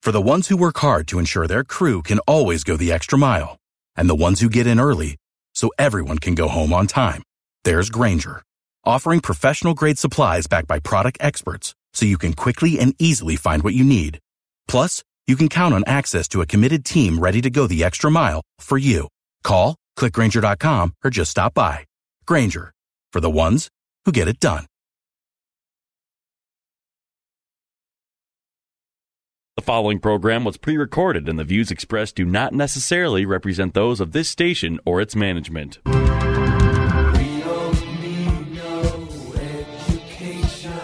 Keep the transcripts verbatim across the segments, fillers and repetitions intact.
For the ones who work hard to ensure their crew can always go the extra mile, and the ones who get in early so everyone can go home on time, there's Grainger, offering professional-grade supplies backed by product experts so you can quickly and easily find what you need. Plus, you can count on access to a committed team ready to go the extra mile for you. Call, click Grainger dot com, or just stop by. Grainger, for the ones who get it done. The following program was pre-recorded, and the views expressed do not necessarily represent those of this station or its management. We don't need no education.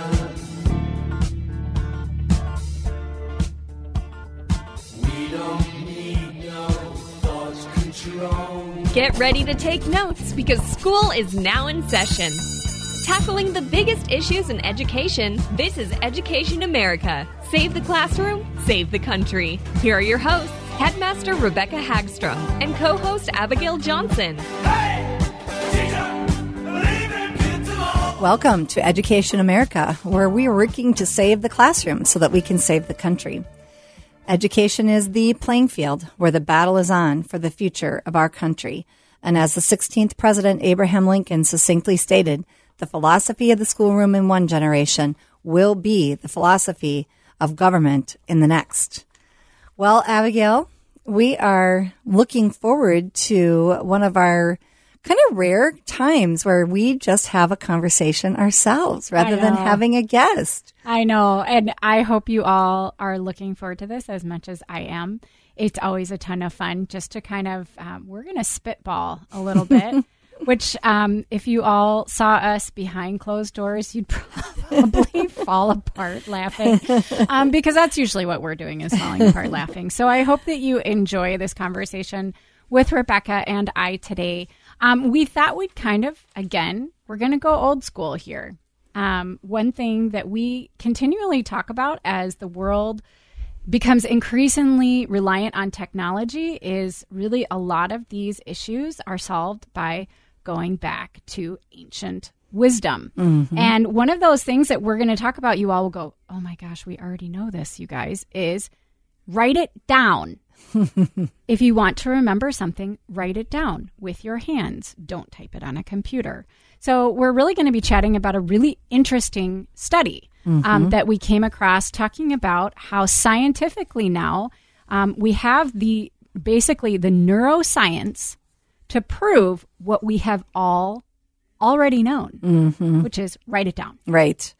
We don't need no thought control. Get ready to take notes because school is now in session. Tackling the biggest issues in education, this is Education America. Save the classroom, save the country. Here are your hosts, Headmaster Rebecca Hagstrom and co-host Abigail Johnson. Hey, teacher, believe in kids alone. Welcome to Education America, where we are working to save the classroom so that we can save the country. Education is the playing field where the battle is on for the future of our country. And as the sixteenth President Abraham Lincoln succinctly stated, the philosophy of the schoolroom in one generation will be the philosophy of government in the next. Well, Abigail, we are looking forward to one of our kind of rare times where we just have a conversation ourselves rather than having a guest. I know, and I hope you all are looking forward to this as much as I am. It's always a ton of fun just to kind of, um, we're going to spitball a little bit. Which, um, if you all saw us behind closed doors, you'd probably fall apart laughing, um, because that's usually what we're doing is falling apart laughing. So I hope that you enjoy this conversation with Rebecca and I today. Um, we thought we'd kind of, again, we're going to go old school here. Um, one thing that we continually talk about as the world becomes increasingly reliant on technology is really a lot of these issues are solved by going back to ancient wisdom. Mm-hmm. And one of those things that we're going to talk about, you all will go, oh my gosh, we already know this, you guys, is write it down. If you want to remember something, write it down with your hands. Don't type it on a computer. So we're really going to be chatting about a really interesting study mm-hmm. um, that we came across talking about how scientifically now um, we have the basically the neuroscience to prove what we have all already known, mm-hmm. which is write it down. Right.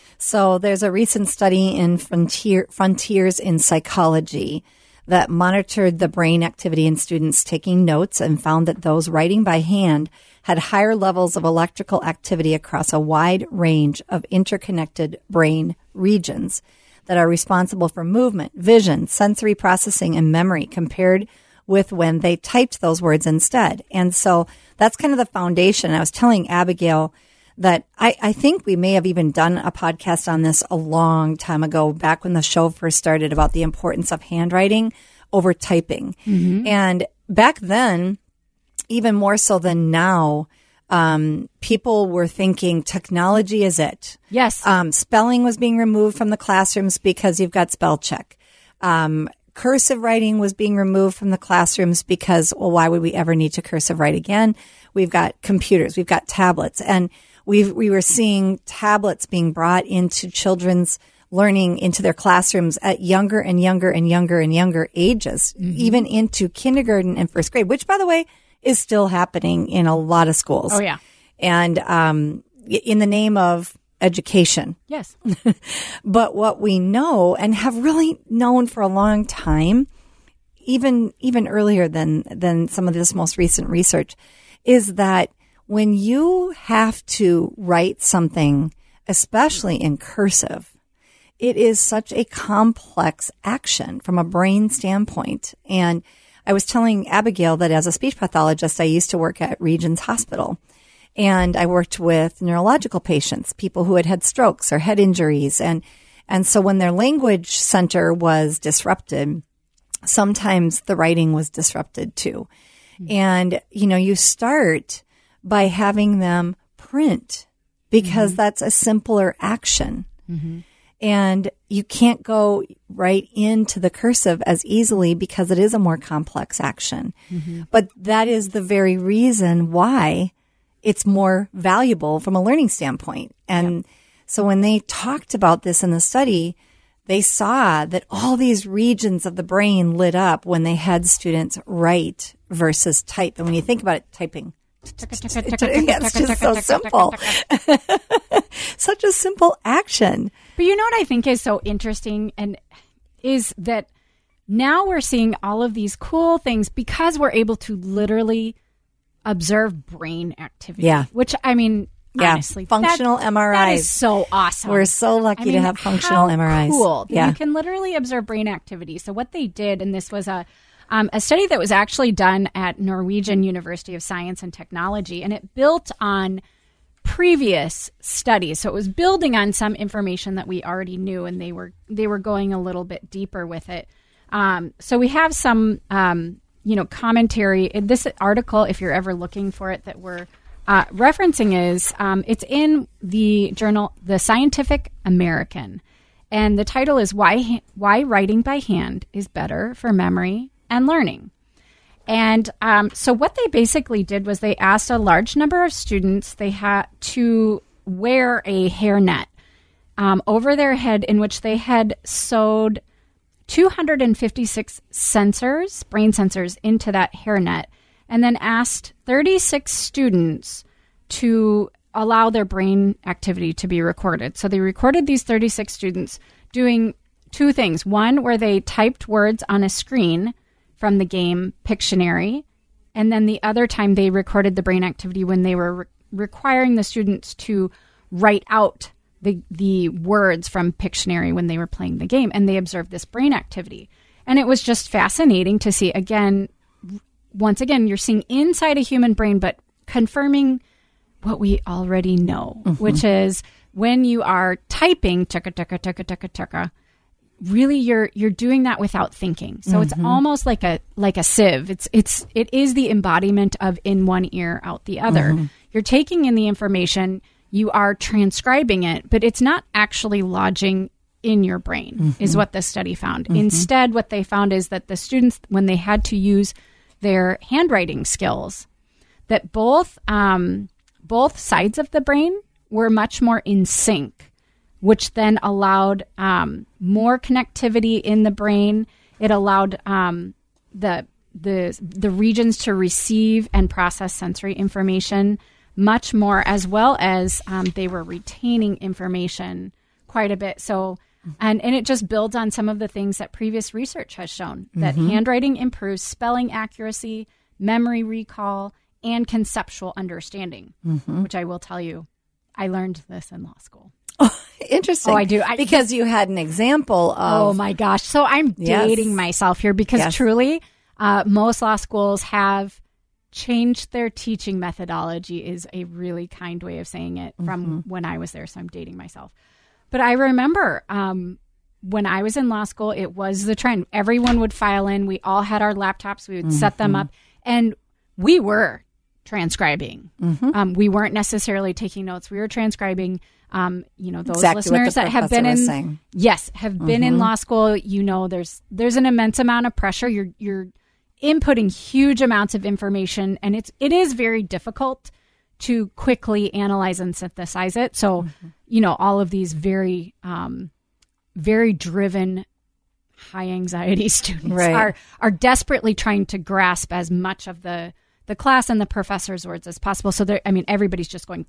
So there's a recent study in Frontier, Frontiers in Psychology that monitored the brain activity in students taking notes and found that those writing by hand had higher levels of electrical activity across a wide range of interconnected brain regions that are responsible for movement, vision, sensory processing, and memory compared with when they typed those words instead. And so that's kind of the foundation. I was telling Abigail that I, I think we may have even done a podcast on this a long time ago, back when the show first started, about the importance of handwriting over typing. Mm-hmm. And back then, even more so than now, um, people were thinking technology is it. Yes. Um, spelling was being removed from the classrooms because you've got spell check. Um, cursive writing was being removed from the classrooms because, well, why would we ever need to cursive write again? We've got computers, we've got tablets, and we we were seeing tablets being brought into children's learning into their classrooms at younger and younger and younger and younger ages, mm-hmm. even into kindergarten and first grade, which, by the way, is still happening in a lot of schools. Oh, yeah. And um, in the name of education. Yes. But what we know and have really known for a long time, even even earlier than than some of this most recent research, is that when you have to write something, especially in cursive, it is such a complex action from a brain standpoint. And I was telling Abigail that as a speech pathologist, I used to work at Regions Hospital. And I worked with neurological patients, people who had had strokes or head injuries. And, and so when their language center was disrupted, sometimes the writing was disrupted too. Mm-hmm. And, you know, you start by having them print because mm-hmm. that's a simpler action. Mm-hmm. And you can't go right into the cursive as easily because it is a more complex action. Mm-hmm. But that is the very reason why it's more valuable from a learning standpoint. And yep. so when they talked about this in the study, they saw that all these regions of the brain lit up when they had students write versus type. And when you think about it, typing, it's just so simple. Such a simple action. But you know what I think is so interesting and is that now we're seeing all of these cool things because we're able to literally observe brain activity. Yeah. Which, I mean, yeah. honestly. Functional that, M R Is. That is so awesome. We're so lucky I mean, to have functional how M R Is. Cool. Yeah. You can literally observe brain activity. So what they did, and this was a um, a study that was actually done at Norwegian University of Science and Technology, and it built on previous studies. So it was building on some information that we already knew, and they were they were going a little bit deeper with it. Um, so we have some, um, you know, commentary. In this article, if you're ever looking for it, that we're uh, referencing is um, it's in the journal, The Scientific American, and the title is "Why Why Writing by Hand is Better for Memory and Learning." And um, so what they basically did was they asked a large number of students, they had to wear a hairnet um, over their head in which they had sewed two hundred fifty-six sensors, brain sensors, into that hairnet, and then asked thirty-six students to allow their brain activity to be recorded. So they recorded these thirty-six students doing two things. One, where they typed words on a screen from the game Pictionary, and then the other time they recorded the brain activity when they were re- requiring the students to write out the the words from Pictionary when they were playing the game, and they observed this brain activity. And it was just fascinating to see. Again, once again, you're seeing inside a human brain, but confirming what we already know, mm-hmm. which is when you are typing, tucka, tucka, tucka, tucka, tucka, really you're you're doing that without thinking. So mm-hmm. it's almost like a like a sieve. It's it's it is the embodiment of in one ear, out the other. Mm-hmm. You're taking in the information, you are transcribing it, but it's not actually lodging in your brain, mm-hmm. is what this study found. Mm-hmm. Instead, what they found is that the students, when they had to use their handwriting skills, that both um, both sides of the brain were much more in sync, which then allowed um, more connectivity in the brain. It allowed um, the the the regions to receive and process sensory information much more, as well as um, they were retaining information quite a bit. So, and, and it just builds on some of the things that previous research has shown, that mm-hmm. handwriting improves spelling accuracy, memory recall, and conceptual understanding, mm-hmm. which I will tell you, I learned this in law school. Oh, interesting. Oh, I do. I, because you had an example of... Oh, my gosh. So I'm yes. dating myself here because yes. truly, uh, most law schools have changed their teaching methodology, is a really kind way of saying it, from mm-hmm. when I was there. So I'm dating myself. But I remember um, when I was in law school, it was the trend. Everyone would file in. We all had our laptops. We would mm-hmm. set them up. And we were transcribing. Mm-hmm. Um, we weren't necessarily taking notes. We were transcribing. Um, you know, those exactly listeners that have been in, saying. yes, have been mm-hmm. in law school. You know, there's there's an immense amount of pressure. You're you're inputting huge amounts of information, and it's it is very difficult to quickly analyze and synthesize it. So, mm-hmm. you know, all of these very um, very driven, high anxiety students right. are are desperately trying to grasp as much of the the class and the professor's words as possible. So there, I mean, everybody's just going.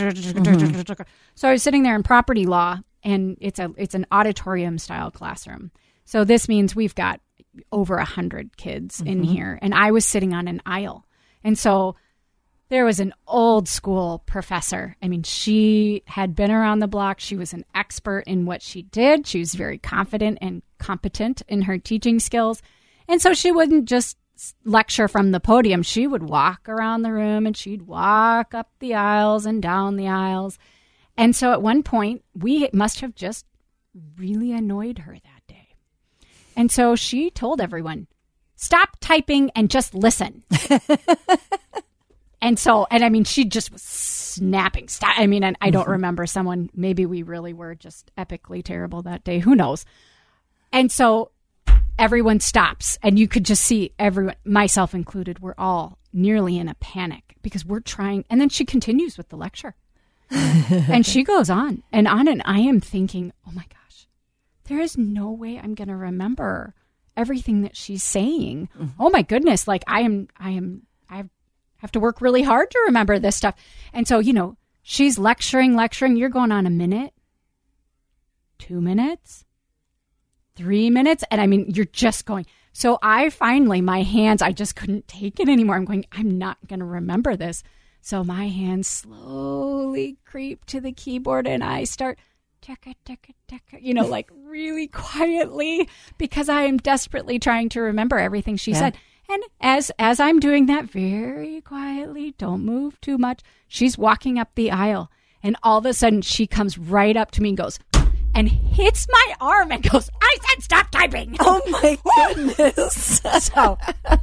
Mm-hmm. So I was sitting there in property law, and it's a it's an auditorium style classroom. So this means we've got over a hundred kids mm-hmm. in here, and I was sitting on an aisle, and so there was an old school professor. I mean, she had been around the block. She was an expert in what she did. She was very confident and competent in her teaching skills, and so she wouldn't just lecture from the podium. She would walk around the room, and she'd walk up the aisles and down the aisles. And so at one point, we must have just really annoyed her that day. And so she told everyone, stop typing and just listen. And so, and I mean, she just was snapping. St- I mean, and I don't mm-hmm. remember someone, maybe we really were just epically terrible that day. Who knows? And so everyone stops, and you could just see everyone, myself included, we're all nearly in a panic because we're trying. And then she continues with the lecture. And she goes on and on, and I am thinking, oh my gosh, there is no way I'm going to remember everything that she's saying. Mm-hmm. Oh my goodness. Like I am, I am, I have to work really hard to remember this stuff. And so, you know, she's lecturing, lecturing. You're going on a minute, two minutes, three minutes. And I mean, you're just going. So I finally, my hands, I just couldn't take it anymore. I'm going, I'm not going to remember this. So my hands slowly creep to the keyboard and I start, tekka, tekka, tekka, you know, like really quietly because I am desperately trying to remember everything she yeah. said. And as as I'm doing that very quietly, don't move too much, she's walking up the aisle. And all of a sudden she comes right up to me and goes, and hits my arm and goes, I said stop typing. Oh, my goodness. So,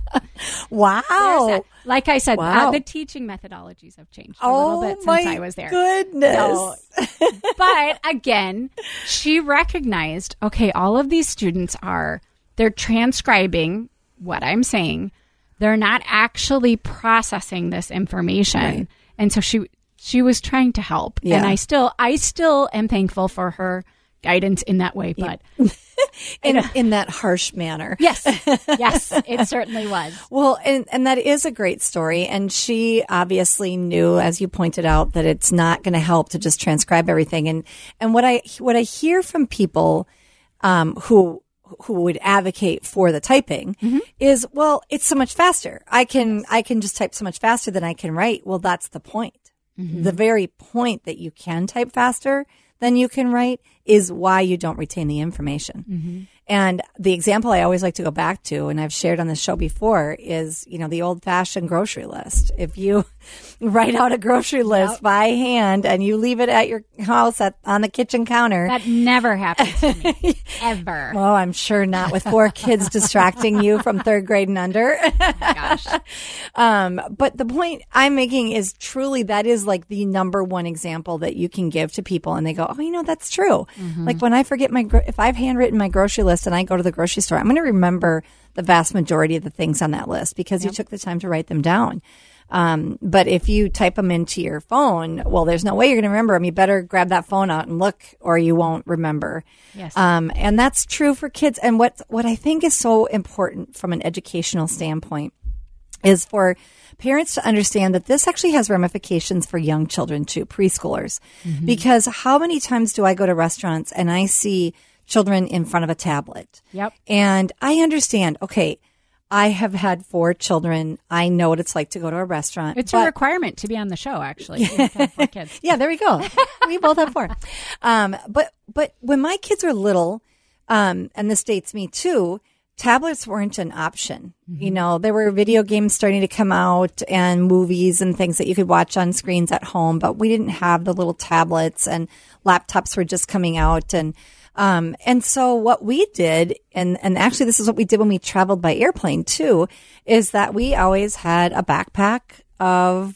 wow. Like I said, wow. uh, the teaching methodologies have changed a oh, little bit since my I was there. Goodness. So, but again, she recognized, okay, all of these students are, they're transcribing what I'm saying. They're not actually processing this information. Right. And so she she was trying to help. Yeah. And I still I still am thankful for her guidance in that way, but in in that harsh manner. Yes. Yes, it certainly was. Well, and and that is a great story, and she obviously knew, as you pointed out, that it's not going to help to just transcribe everything. And and what I what I hear from people um who who would advocate for the typing mm-hmm. is, well, it's so much faster. I can I can just type so much faster than I can write. Well, that's the point. Mm-hmm. The very point that you can type faster than you can write is why you don't retain the information. Mm-hmm. And the example I always like to go back to, and I've shared on this show before, is, you know, the old-fashioned grocery list. If you write out a grocery list yep. by hand and you leave it at your house at on the kitchen counter. That never happens to me, ever. Well, I'm sure not with four kids distracting you from third grade and under. Oh my gosh. Um, but the point I'm making is truly that is like the number one example that you can give to people, and they go, oh, you know, that's true. Mm-hmm. Like when I forget my, if I've handwritten my grocery list and I go to the grocery store, I'm going to remember the vast majority of the things on that list because yep. you took the time to write them down. Um, but if you type them into your phone, well, there's no way you're going to remember them. You better grab that phone out and look, or you won't remember. Yes. Um, and that's true for kids. And what, what I think is so important from an educational standpoint is for parents to understand that this actually has ramifications for young children too, preschoolers. Mm-hmm. Because how many times do I go to restaurants and I see children in front of a tablet? Yep. And I understand, okay, I have had four children. I know what it's like to go to a restaurant. It's but, a requirement to be on the show, actually. You have to have four kids. Yeah, there we go. We both have four. Um, but but when my kids were little, um, and this dates me too, tablets weren't an option. Mm-hmm. You know, there were video games starting to come out and movies and things that you could watch on screens at home, but we didn't have the little tablets, and laptops were just coming out. And Um, and so what we did, and, and actually this is what we did when we traveled by airplane too, is that we always had a backpack of,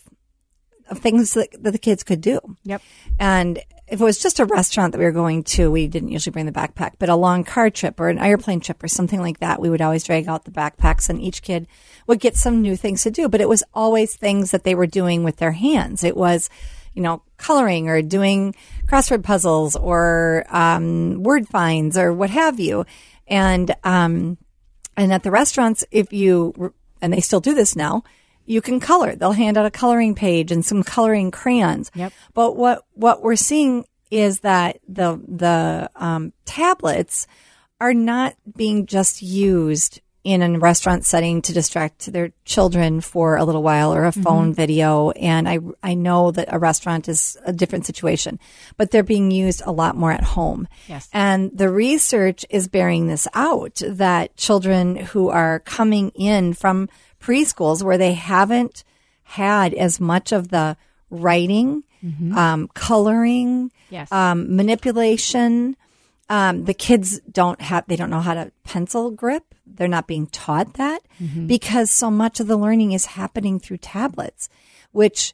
of things that, that the kids could do. Yep. And if it was just a restaurant that we were going to, we didn't usually bring the backpack, but a long car trip or an airplane trip or something like that, we would always drag out the backpacks and each kid would get some new things to do. But it was always things that they were doing with their hands. It was, you know, coloring or doing crossword puzzles or um, word finds or what have you. And um, and at the restaurants, if you, and they still do this now, you can color. They'll hand out a coloring page and some coloring crayons. Yep. But what, what we're seeing is that the the um, tablets are not being just used in a restaurant setting to distract their children for a little while or a phone mm-hmm. video. And I, I know that a restaurant is a different situation, but they're being used a lot more at home. Yes. And the research is bearing this out, that children who are coming in from preschools where they haven't had as much of the writing, mm-hmm. um, coloring, yes. um, manipulation, Um, the kids don't have, they don't know how to pencil grip. They're not being taught that mm-hmm. because so much of the learning is happening through tablets, which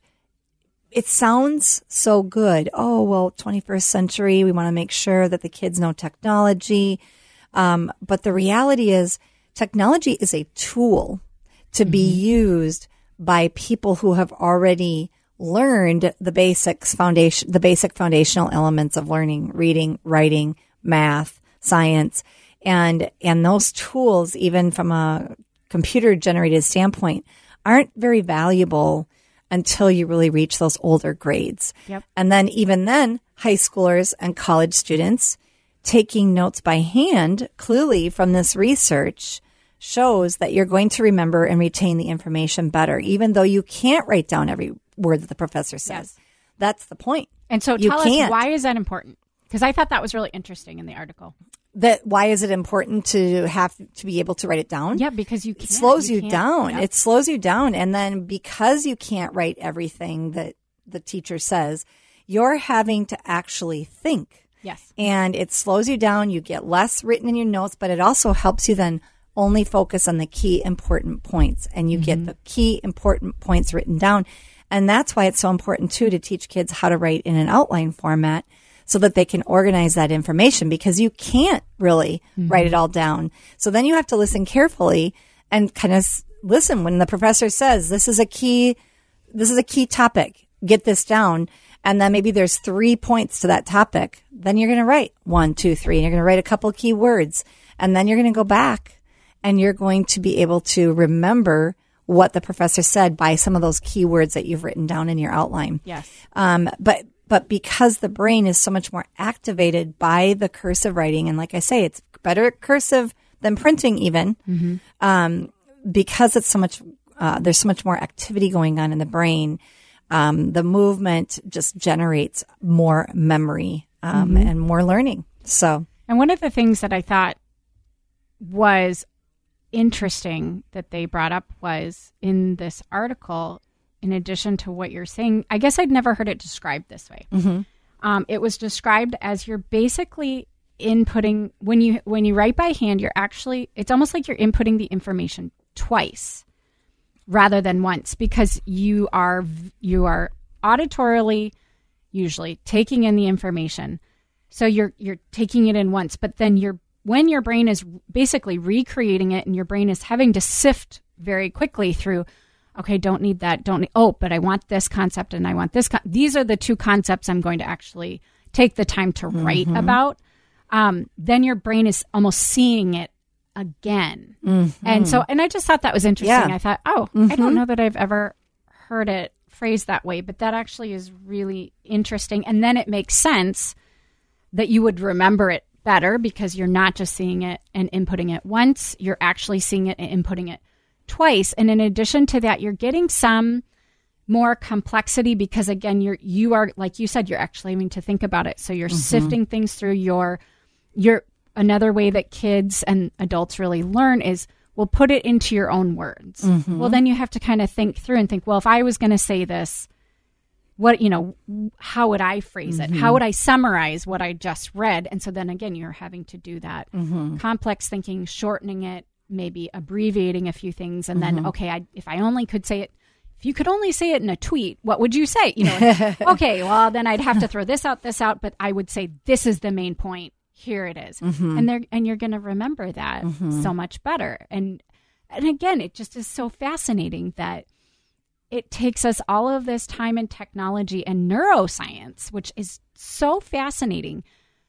it sounds so good. Oh, well, twenty-first century, we want to make sure that the kids know technology. Um, but the reality is technology is a tool to mm-hmm. be used by people who have already learned the basics foundation, the basic foundational elements of learning, reading, writing, math, science, and, and those tools, even from a computer generated standpoint, aren't very valuable until you really reach those older grades. Yep. And then even then, high schoolers and college students taking notes by hand, clearly from this research, shows that you're going to remember and retain the information better, even though you can't write down every word that the professor says. Yes. That's the point. And so you tell can't. us, why is that important? Because I thought that was really interesting in the article. That why is it important to have to be able to write it down? Yeah, because you can't. It slows you, you down. Yep. It slows you down. And then because you can't write everything that the teacher says, you're having to actually think. Yes. And it slows you down. You get less written in your notes, but it also helps you then only focus on the key important points. And you mm-hmm. get the key important points written down. And that's why it's so important, too, to teach kids how to write in an outline format so that they can organize that information, because you can't really mm-hmm. write it all down. So then you have to listen carefully and kind of listen when the professor says, this is a key, this is a key topic, get this down. And then maybe there's three points to that topic. Then you're going to write one, two, three, and you're going to write a couple of key words. And then you're going to go back and you're going to be able to remember what the professor said by some of those key words that you've written down in your outline. Yes. Um, but, but because the brain is so much more activated by the cursive writing, and like I say, it's better at cursive than printing even, mm-hmm. um, because it's so much, uh, there's so much more activity going on in the brain. Um, the movement just generates more memory, um, mm-hmm. and more learning. So, and one of the things that I thought was interesting that they brought up was in this article, in addition to what you're saying, I guess I'd never heard it described this way. Mm-hmm. Um, it was described as you're basically inputting, when you when you write by hand, you're actually, it's almost like you're inputting the information twice rather than once, because you are you are auditorily usually taking in the information. So you're you're taking it in once, but then you're when your brain is basically recreating it and your brain is having to sift very quickly through, okay, don't need that, don't need, oh, but I want this concept and I want this. Con- These are the two concepts I'm going to actually take the time to write mm-hmm. about. Um, then your brain is almost seeing it again. Mm-hmm. And so, and I just thought that was interesting. Yeah. I thought, oh, mm-hmm. I don't know that I've ever heard it phrased that way, but that actually is really interesting. And then it makes sense that you would remember it better because you're not just seeing it and inputting it once, you're actually seeing it and inputting it twice. And in addition to that, you're getting some more complexity because, again, you're, you are, like you said, you're actually having to think about it. So you're mm-hmm. sifting things through your, your, another way that kids and adults really learn is, well, put it into your own words. Mm-hmm. Well, then you have to kind of think through and think, well, if I was going to say this, what, you know, how would I phrase mm-hmm. it? How would I summarize what I just read? And so then again, you're having to do that mm-hmm. complex thinking, shortening it, maybe abbreviating a few things. And mm-hmm. then, okay, I, if I only could say it, if you could only say it in a tweet, what would you say? You know, okay, well, then I'd have to throw this out, this out, but I would say, this is the main point. Here it is. Mm-hmm. And they're, and you're going to remember that mm-hmm. so much better. And, and again, it just is so fascinating that it takes us all of this time and technology and neuroscience, which is so fascinating,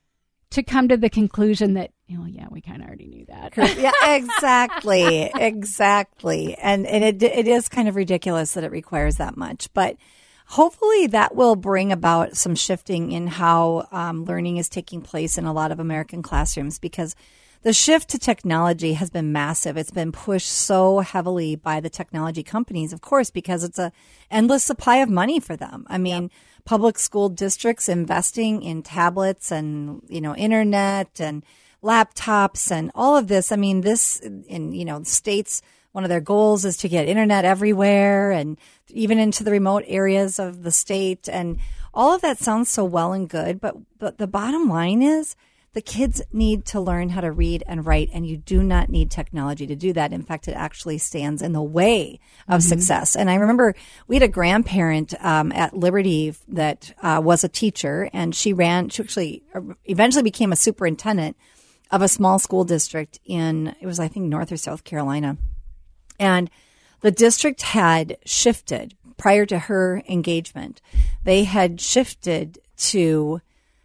to come to the conclusion that, oh, yeah, we kind of already knew that. Yeah, exactly. exactly. And, and it, it is kind of ridiculous that it requires that much. But hopefully that will bring about some shifting in how um, learning is taking place in a lot of American classrooms, because the shift to technology has been massive. It's been pushed so heavily by the technology companies, of course, because it's a endless supply of money for them. I mean, yep. public school districts investing in tablets and, you know, internet and laptops and all of this. I mean, this in, you know, states, one of their goals is to get internet everywhere and even into the remote areas of the state. And all of that sounds so well and good. But, but the bottom line is, The kids need to learn how to read and write, and you do not need technology to do that. In fact, it actually stands in the way of mm-hmm. success. And I remember we had a grandparent um, at Liberty that uh, was a teacher, and she ran, she actually eventually became a superintendent of a small school district in, it was, I think, North or South Carolina. And the district had shifted prior to her engagement. They had shifted to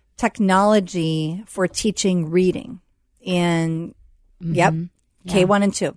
technology for teaching reading in, mm-hmm. yep, yeah. K one and two.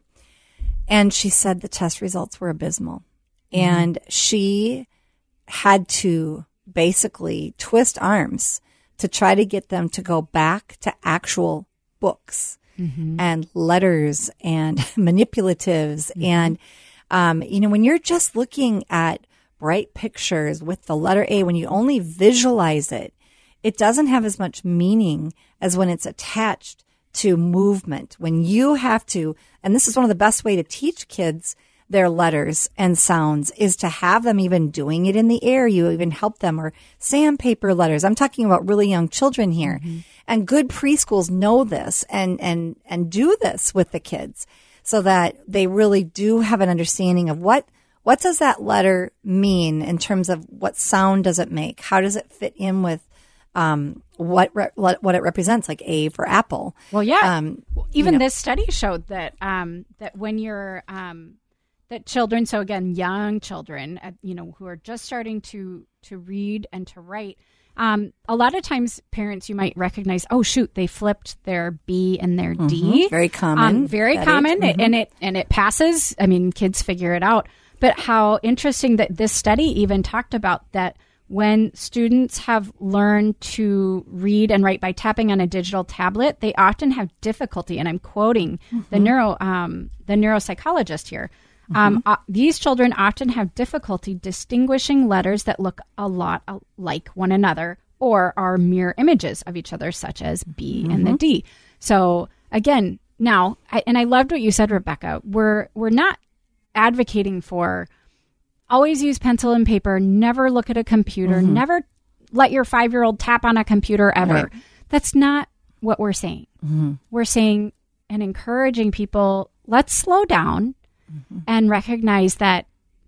And she said the test results were abysmal. Mm-hmm. And she had to basically twist arms to try to get them to go back to actual books mm-hmm. and letters and manipulatives. Mm-hmm. And, um, you know, when you're just looking at bright pictures with the letter A, when you only visualize it, it doesn't have as much meaning as when it's attached to movement. When you have to, and this is one of the best way to teach kids their letters and sounds, is to have them even doing it in the air. You even help them, or sandpaper letters. I'm talking about really young children here. Mm-hmm. And good preschools know this and, and, and do this with the kids so that they really do have an understanding of what What does that letter mean in terms of what sound does it make? How does it fit in with um, what re- what it represents, like A for apple? Well, yeah. Um, Even you know. this study showed that um, that when you're um, that children, so again, young children, uh, you know, who are just starting to to read and to write. Um, a lot of times, parents, you might recognize, oh shoot, they flipped their B and their mm-hmm. D. Very common. Um, very common, mm-hmm. and it and it passes. I mean, kids figure it out. But how interesting that this study even talked about that when students have learned to read and write by tapping on a digital tablet, they often have difficulty. And I'm quoting mm-hmm. the neuro um, the neuropsychologist here. Mm-hmm. Um, uh, these children often have difficulty distinguishing letters that look a lot like one another or are mirror images of each other, such as B mm-hmm. and the D. So again, now, I, and I loved what you said, Rebecca. We're we're not advocating for always use pencil and paper, never look at a computer, mm-hmm. never let your five-year-old tap on a computer ever. Right. That's not what we're saying. Mm-hmm. We're saying and encouraging people, let's slow down mm-hmm. and recognize that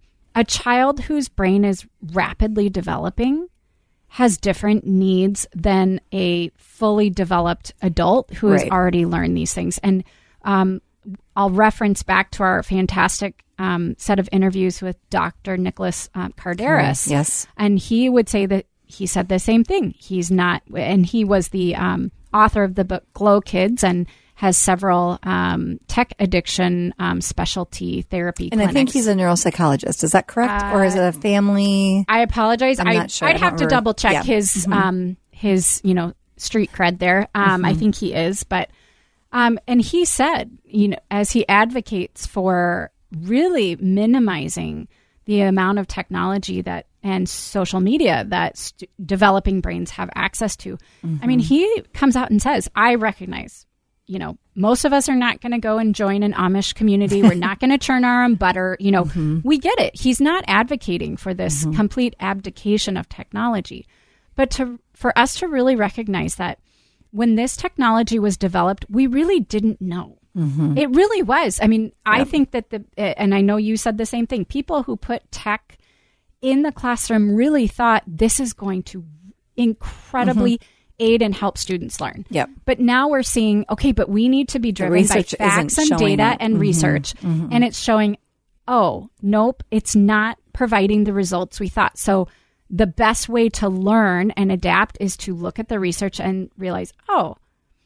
a child whose brain is rapidly developing has different needs than a fully developed adult who right. has already learned these things. And um, I'll reference back to our fantastic um, set of interviews with Doctor Nicholas uh, Kardaras. Oh, yes. And he would say that he said the same thing. He's not, and he was the um, author of the book Glow Kids and has several um, tech addiction um, specialty therapy and clinics. I think he's a neuropsychologist. Is that correct? Uh, or is it a family? I apologize. I'm I, not sure. I'd have to double check yeah. his, mm-hmm. um, his, you know, street cred there. Um, mm-hmm. I think he is, but Um, and he said, you know, as he advocates for really minimizing the amount of technology that and social media that st- developing brains have access to. Mm-hmm. I mean, he comes out and says, I recognize, you know, most of us are not going to go and join an Amish community. We're not going to churn our own butter. You know, mm-hmm. we get it. He's not advocating for this mm-hmm. complete abdication of technology, but to for us to really recognize that when this technology was developed, we really didn't know. Mm-hmm. It really was. I mean, yep. I think that the, and I know you said the same thing, people who put tech in the classroom really thought this is going to incredibly mm-hmm. aid and help students learn. Yep. But now we're seeing, okay, but we need to be driven by facts and data it. and mm-hmm. research. Mm-hmm. And it's showing, oh, nope, it's not providing the results we thought. So the best way to learn and adapt is to look at the research and realize, oh,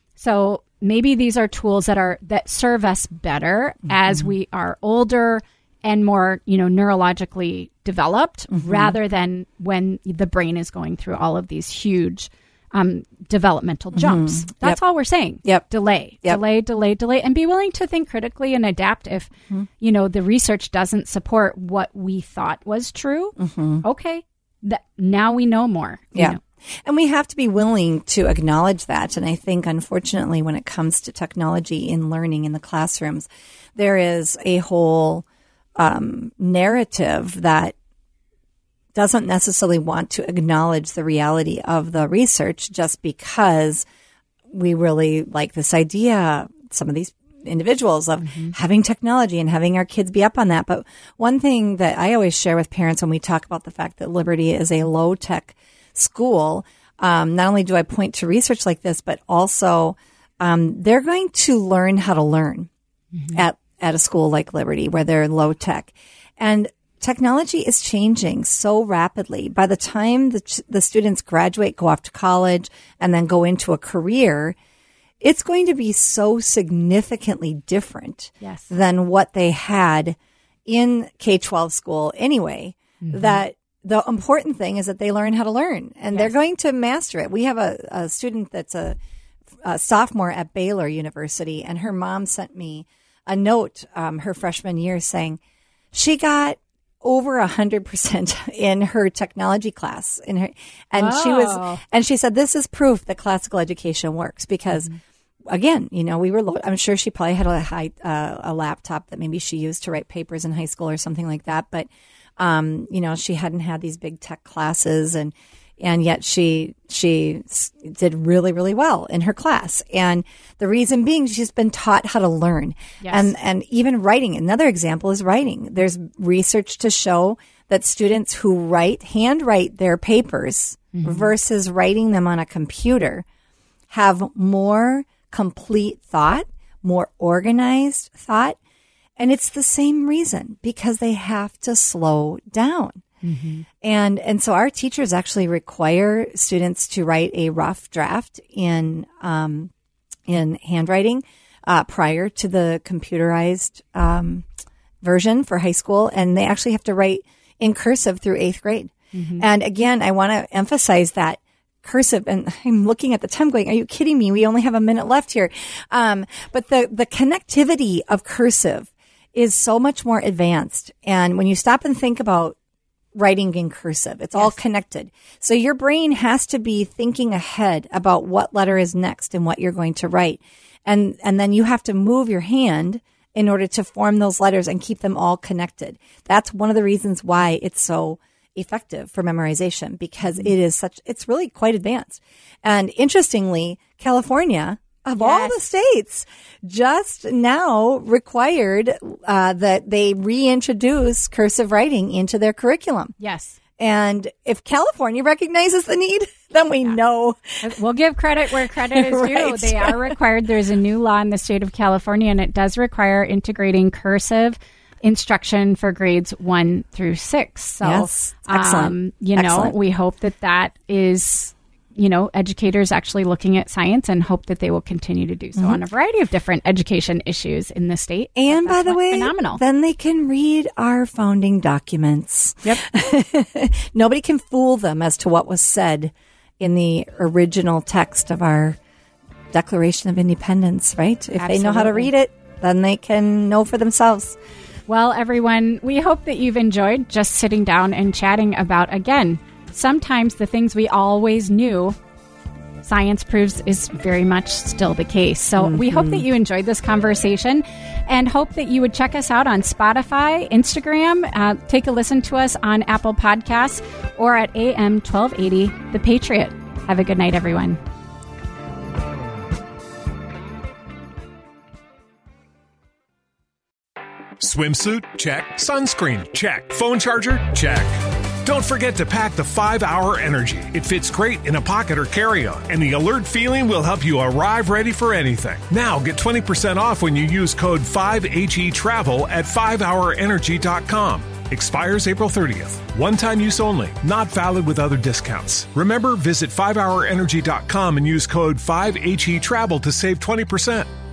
so maybe these are tools that are that serve us better mm-hmm. as we are older and more, you know, neurologically developed, mm-hmm. rather than when the brain is going through all of these huge um, developmental jumps. Mm-hmm. That's yep. all we're saying. Yep. Delay, yep. delay, delay, delay, and be willing to think critically and adapt if, mm-hmm. you know, the research doesn't support what we thought was true. Mm-hmm. Okay. That now we know more. Yeah. Know. And we have to be willing to acknowledge that. And I think, unfortunately, when it comes to technology in learning in the classrooms, there is a whole um, narrative that doesn't necessarily want to acknowledge the reality of the research just because we really like this idea, some of these individuals, of mm-hmm. having technology and having our kids be up on that. But one thing that I always share with parents when we talk about the fact that Liberty is a low tech school, um, not only do I point to research like this, but also um, they're going to learn how to learn mm-hmm. at, at a school like Liberty where they're low tech. And technology is changing so rapidly. By the time the, the students graduate, go off to college, and then go into a career, it's going to be so significantly different yes. than what they had in K twelve school anyway, mm-hmm. that the important thing is that they learn how to learn, and yes. they're going to master it. We have a, a student that's a, a sophomore at Baylor University, and her mom sent me a note um, her freshman year saying she got over a hundred percent in her technology class in her, and oh. she was, and she said, this is proof that classical education works because mm-hmm. again, you know, we were, low, I'm sure she probably had a high, uh, a laptop that maybe she used to write papers in high school or something like that. But, um, you know, she hadn't had these big tech classes, and, and yet she, she did really, really well in her class. And the reason being, she's been taught how to learn. Yes. And, and even writing. Another example is writing. There's research to show that students who write, handwrite their papers mm-hmm. versus writing them on a computer have more complete thought, more organized thought. And it's the same reason, because they have to slow down. Mm-hmm. And, and so our teachers actually require students to write a rough draft in, um, in handwriting, uh, prior to the computerized, um, version for high school. And they actually have to write in cursive through eighth grade. Mm-hmm. And again, I want to emphasize that cursive, and I'm looking at the time going, are you kidding me? We only have a minute left here. Um, but the, the connectivity of cursive is so much more advanced. And when you stop and think about writing in cursive, it's yes. all connected. So your brain has to be thinking ahead about what letter is next and what you're going to write. And, and then you have to move your hand in order to form those letters and keep them all connected. That's one of the reasons why it's so effective for memorization, because it is such, it's really quite advanced. And interestingly, California, of yes. all the states, just now required uh, that they reintroduce cursive writing into their curriculum. Yes. And if California recognizes the need, then we yeah. know. We'll give credit where credit is right. due. They are required. There's a new law in the state of California, and it does require integrating cursive instruction for grades one through six. So, yes. Excellent. Um, you know, Excellent. we hope that that is, you know, educators actually looking at science, and hope that they will continue to do so mm-hmm. on a variety of different education issues in the state. And by the way, phenomenal. Then they can read our founding documents. Yep. Nobody can fool them as to what was said in the original text of our Declaration of Independence, right? If Absolutely. they know how to read it, then they can know for themselves. Well, everyone, we hope that you've enjoyed just sitting down and chatting about, again, sometimes the things we always knew, science proves is very much still the case. So mm-hmm. we hope that you enjoyed this conversation, and hope that you would check us out on Spotify, Instagram, uh, take a listen to us on Apple Podcasts, or at A M twelve eighty The Patriot. Have a good night, everyone. Swimsuit? Check. Sunscreen? Check. Phone charger? Check. Don't forget to pack the five hour Energy. It fits great in a pocket or carry-on, and the alert feeling will help you arrive ready for anything. Now get twenty percent off when you use code five H E Travel at five hour energy dot com. Expires April thirtieth. One-time use only. Not valid with other discounts. Remember, visit five hour energy dot com and use code five H E Travel to save twenty percent.